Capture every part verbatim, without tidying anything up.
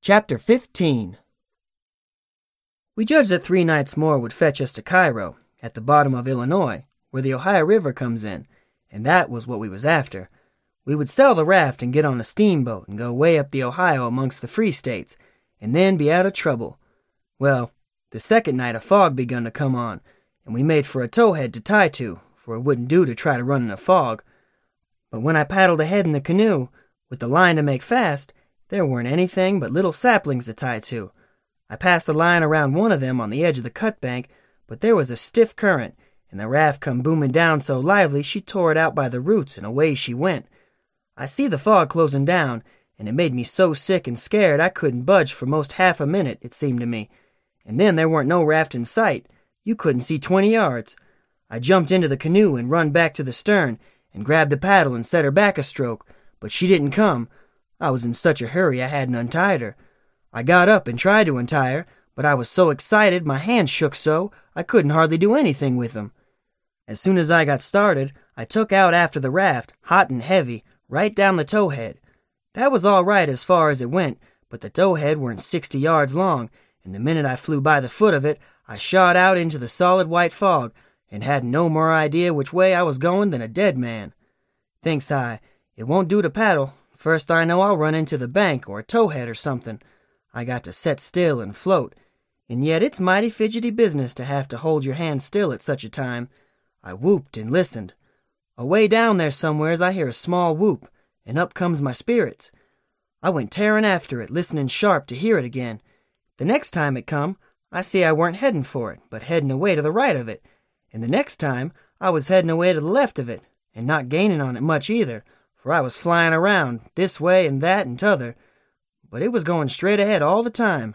Chapter fifteen. We judged that three nights more would fetch us to Cairo, at the bottom of Illinois, where the Ohio River comes in, and that was what we was after. We would sell the raft and get on a steamboat and go way up the Ohio amongst the free states, and then be out of trouble. Well, the second night a fog begun to come on, and we made for a towhead to tie to, for it wouldn't do to try to run in a fog. But when I paddled ahead in the canoe, with the line to make fast, there weren't anything but little saplings to tie to. I passed the line around one of them on the edge of the cut bank, but there was a stiff current, and the raft come booming down so lively she tore it out by the roots, and away she went. I see the fog closing down, and it made me so sick and scared I couldn't budge for most half a minute, it seemed to me. And then there weren't no raft in sight. You couldn't see twenty yards. I jumped into the canoe and run back to the stern, and grabbed the paddle and set her back a stroke, but she didn't come. I was in such a hurry I hadn't untied her. I got up and tried to untie her, but I was so excited my hands shook so I couldn't hardly do anything with them. As soon as I got started, I took out after the raft, hot and heavy, right down the towhead. That was all right as far as it went, but the towhead weren't sixty yards long, and the minute I flew by the foot of it, I shot out into the solid white fog, and had no more idea which way I was going than a dead man. Thinks I, it won't do to paddle. First I know I'll run into the bank or a towhead or something. I got to set still and float, and yet it's mighty fidgety business to have to hold your hand still at such a time. I whooped and listened. Away down there somewheres I hear a small whoop, and up comes my spirits. I went tearing after it, listening sharp to hear it again. The next time it come, I see I weren't heading for it, but heading away to the right of it, and the next time I was heading away to the left of it, and not gaining on it much either, for I was flying around, this way and that and t'other, but it was going straight ahead all the time.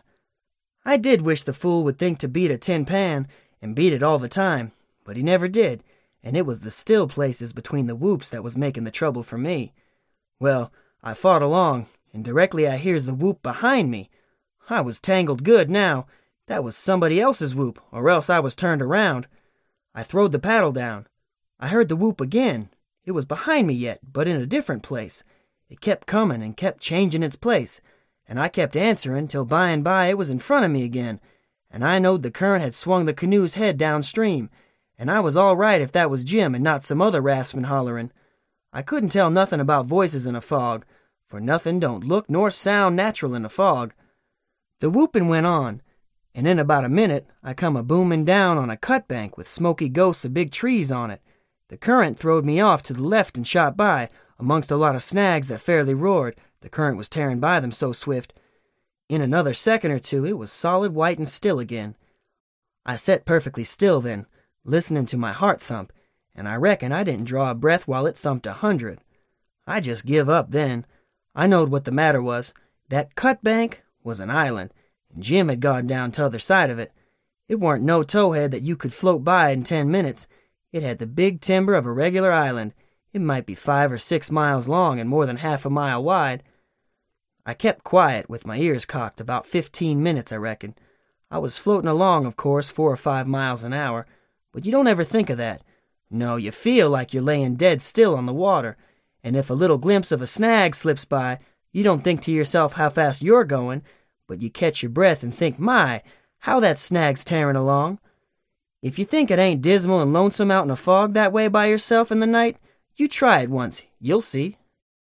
I did wish the fool would think to beat a tin pan, and beat it all the time, but he never did, and it was the still places between the whoops that was making the trouble for me. Well, I fought along, and directly I hears the whoop behind me. I was tangled good now. That was somebody else's whoop, or else I was turned around. I throwed the paddle down. I heard the whoop again. It was behind me yet, but in a different place. It kept coming and kept changing its place, and I kept answering till by and by it was in front of me again, and I knowed the current had swung the canoe's head downstream, and I was all right if that was Jim and not some other raftsman hollering. I couldn't tell nothing about voices in a fog, for nothing don't look nor sound natural in a fog. The whooping went on, and in about a minute I come a booming down on a cut bank with smoky ghosts of big trees on it. The current throwed me off to the left and shot by, amongst a lot of snags that fairly roared, the current was tearing by them so swift. In another second or two it was solid white and still again. I set perfectly still then, listening to my heart thump, and I reckon I didn't draw a breath while it thumped a hundred. I just give up then. I knowed what the matter was. That cut bank was an island, and Jim had gone down t'other side of it. It warn't no towhead that you could float by in ten minutes. It had the big timber of a regular island. It might be five or six miles long and more than half a mile wide. I kept quiet with my ears cocked about fifteen minutes, I reckon. I was floating along, of course, four or five miles an hour, but you don't ever think of that. No, you feel like you're laying dead still on the water, and if a little glimpse of a snag slips by, you don't think to yourself how fast you're going, but you catch your breath and think, my, how that snag's tearing along. If you think it ain't dismal and lonesome out in a fog that way by yourself in the night, you try it once, you'll see.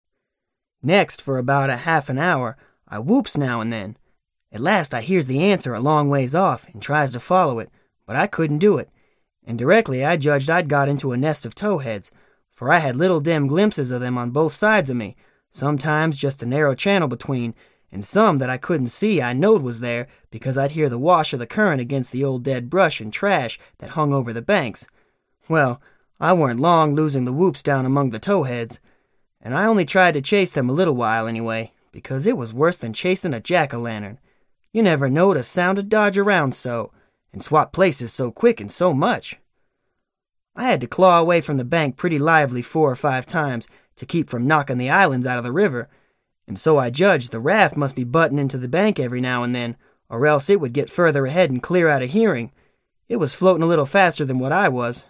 Next, for about a half an hour, I whoops now and then. At last I hears the answer a long ways off and tries to follow it, but I couldn't do it, and directly I judged I'd got into a nest of towheads, for I had little dim glimpses of them on both sides of me, sometimes just a narrow channel between, and some that I couldn't see I knowed was there because I'd hear the wash of the current against the old dead brush and trash that hung over the banks. Well, I weren't long losing the whoops down among the towheads, and I only tried to chase them a little while anyway, because it was worse than chasing a jack-o'-lantern. You never knowed a sound to dodge around so, and swap places so quick and so much. I had to claw away from the bank pretty lively four or five times to keep from knocking the islands out of the river, and so I judged the raft must be butting into the bank every now and then, or else it would get further ahead and clear out of hearing. It was floating a little faster than what I was.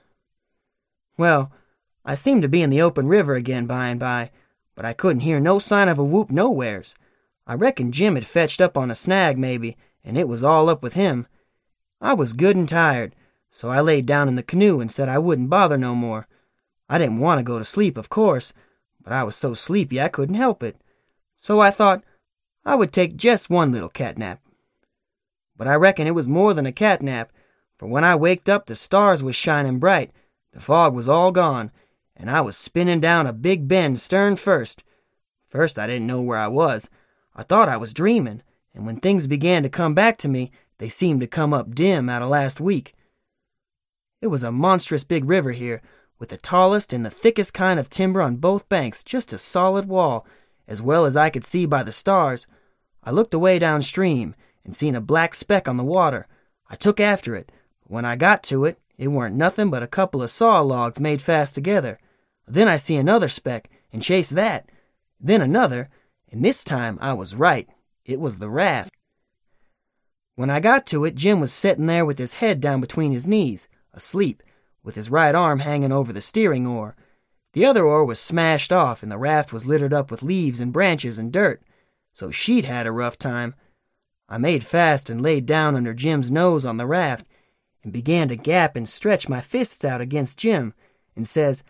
Well, I seemed to be in the open river again by and by, but I couldn't hear no sign of a whoop nowheres. I reckon Jim had fetched up on a snag, maybe, and it was all up with him. I was good and tired, so I laid down in the canoe and said I wouldn't bother no more. I didn't want to go to sleep, of course, but I was so sleepy I couldn't help it. So I thought I would take just one little cat nap. But I reckon it was more than a cat nap, for when I waked up the stars was shining bright, the fog was all gone, and I was spinning down a big bend stern first. First I didn't know where I was. I thought I was dreaming, and when things began to come back to me, they seemed to come up dim out of last week. It was a monstrous big river here, with the tallest and the thickest kind of timber on both banks, just a solid wall, as well as I could see by the stars. I looked away downstream, and seen a black speck on the water. I took after it, but when I got to it, it weren't nothing but a couple of saw logs made fast together. Then I see another speck, and chased that. Then another, and this time I was right. It was the raft. When I got to it, Jim was sitting there with his head down between his knees, asleep, with his right arm hanging over the steering oar. The other oar was smashed off, and the raft was littered up with leaves and branches and dirt, so she'd had a rough time. I made fast and laid down under Jim's nose on the raft, and began to gap and stretch my fists out against Jim, and says,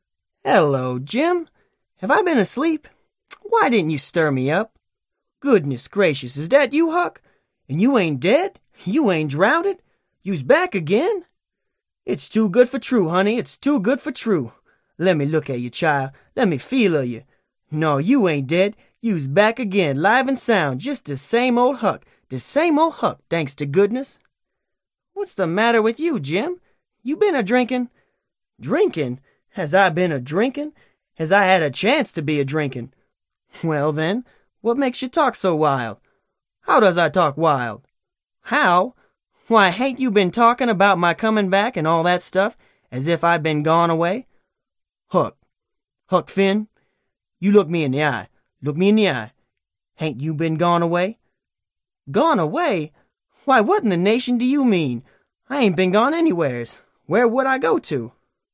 "Hello, Jim. Have I been asleep? Why didn't you stir me up? Goodness gracious, is that you, Huck? And you ain't dead? You ain't drownded? You's back again? It's too good for true, honey, it's too good for true. Let me look at you, child. Let me feel of you. No, you ain't dead. You's back again, live and sound, just the same old Huck, the same old Huck, thanks to goodness." "What's the matter with you, Jim? You been a-drinking?" "Drinking? Has I been a-drinking? Has I had a chance to be a-drinking?" "Well, then, what makes you talk so wild?" "How does I talk wild?" "How? Why, hain't you been talking about my coming back and all that stuff, as if I'd been gone away?" "Huck, Huck Finn, you look me in the eye. Look me in the eye. Hain't you been gone away?" "Gone away? Why, what in the nation do you mean? I ain't been gone anywheres. Where would I go to?"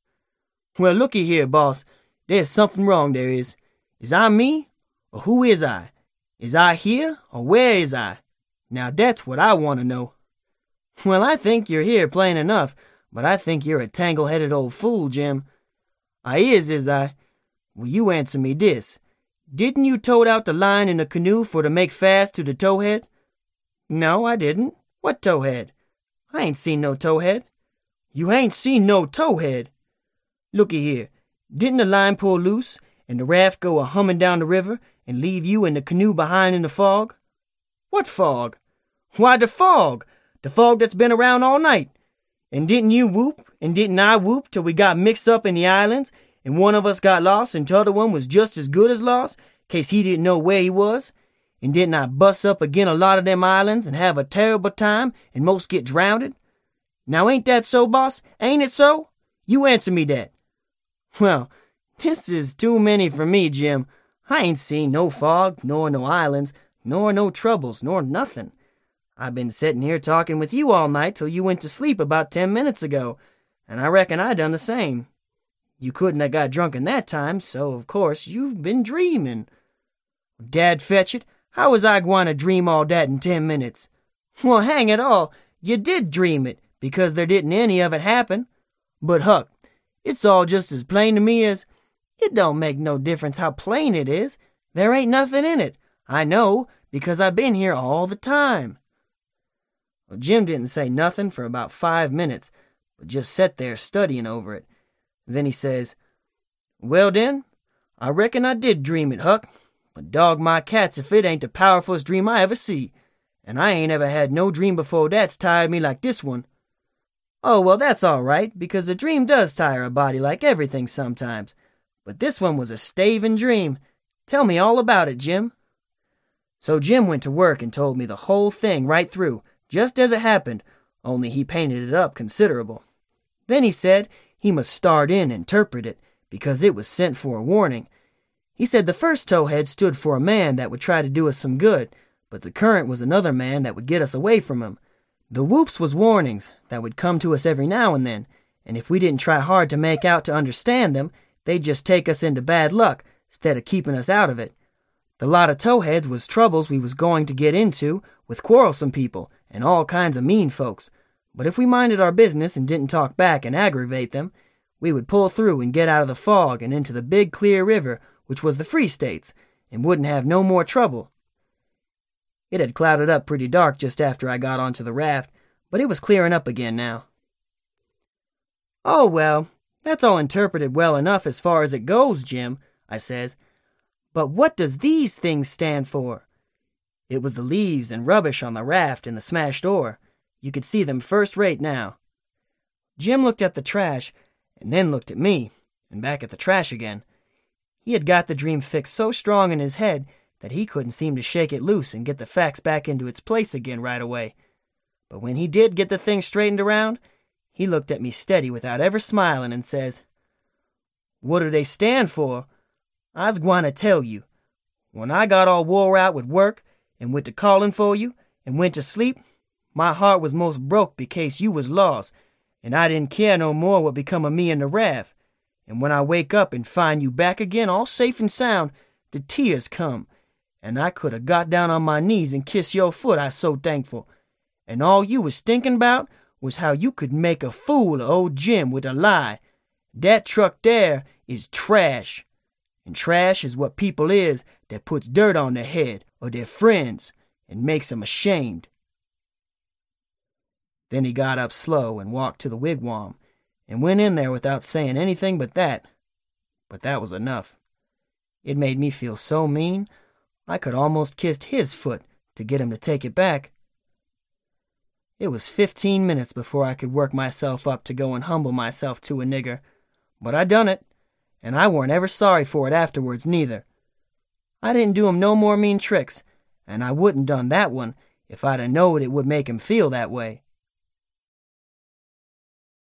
"Well, looky here, boss. There's something wrong, there is. Is I me, or who is I? Is I here, or where is I? Now that's what I want to know." "Well, I think you're here plain enough, but I think you're a tangle-headed old fool, Jim." "I is, is I? Well, you answer me this. Didn't you tote out the line in the canoe for to make fast to the towhead?" "No, I didn't. What towhead? I ain't seen no towhead." "You ain't seen no towhead? Looky here. Didn't the line pull loose, and the raft go a-humming down the river, and leave you and the canoe behind in the fog?" "What fog?" "Why, the fog. The fog that's been around all night. And didn't you whoop, and didn't I whoop till we got mixed up in the islands, and one of us got lost, and t'other one was just as good as lost, case he didn't know where he was? And didn't I bust up agin a lot of them islands and have a terrible time and most get drownded? Now ain't that so, boss? Ain't it so? You answer me that." "Well, this is too many for me, Jim. I ain't seen no fog, nor no islands, nor no troubles, nor nothing. I've been setting here talking with you all night till you went to sleep about ten minutes ago, and I reckon I done the same. You couldn't have got drunk in that time, so of course you've been dreaming." "Dad fetch it, how was I gwine to dream all that in ten minutes?" "Well, hang it all, you did dream it, because there didn't any of it happen. But, Huck, it's all just as plain to me as— It don't make no difference how plain it is. There ain't nothing in it. I know, because I've been here all the time." Well, Jim didn't say nothing for about five minutes, but just sat there studying over it. Then he says, "Well, then, I reckon I did dream it, Huck. But dog my cats if it ain't the powerfulest dream I ever see. And I ain't ever had no dream before that's tired me like this one." "Oh, well, that's all right, because a dream does tire a body like everything sometimes. But this one was a staving dream. Tell me all about it, Jim." So Jim went to work and told me the whole thing right through, just as it happened, only he painted it up considerable. Then he said he must start in and interpret it, because it was sent for a warning. He said the first towhead stood for a man that would try to do us some good, but the current was another man that would get us away from him. The whoops was warnings that would come to us every now and then, and if we didn't try hard to make out to understand them, they'd just take us into bad luck, instead of keeping us out of it. The lot of towheads was troubles we was going to get into with quarrelsome people and all kinds of mean folks, but if we minded our business and didn't talk back and aggravate them, we would pull through and get out of the fog and into the big clear river which was the Free States, and wouldn't have no more trouble. It had clouded up pretty dark just after I got onto the raft, but it was clearing up again now. "Oh, well, that's all interpreted well enough as far as it goes, Jim," I says. "But what does these things stand for?" It was the leaves and rubbish on the raft and the smashed oar. You could see them first rate now. Jim looked at the trash, and then looked at me, and back at the trash again. He had got the dream fixed so strong in his head that he couldn't seem to shake it loose and get the facts back into its place again right away. But when he did get the thing straightened around, he looked at me steady without ever smiling and says, "What do they stand for? I's gwine to tell you. When I got all wore out with work and went to calling for you and went to sleep, my heart was most broke because you was lost, and I didn't care no more what become of me and the raft. And when I wake up and find you back again all safe and sound, the tears come, and I could have got down on my knees and kissed your foot, I so thankful. And all you was thinking about was how you could make a fool of old Jim with a lie. Dat truck there is trash. And trash is what people is that puts dirt on their head or their friends and makes 'em ashamed." Then he got up slow and walked to the wigwam and went in there without saying anything but that. But that was enough. It made me feel so mean, I could almost kissed his foot to get him to take it back. It was fifteen minutes before I could work myself up to go and humble myself to a nigger, but I done it, and I warn't ever sorry for it afterwards neither. I didn't do him no more mean tricks, and I wouldn't done that one if I'd a knowed it would make him feel that way.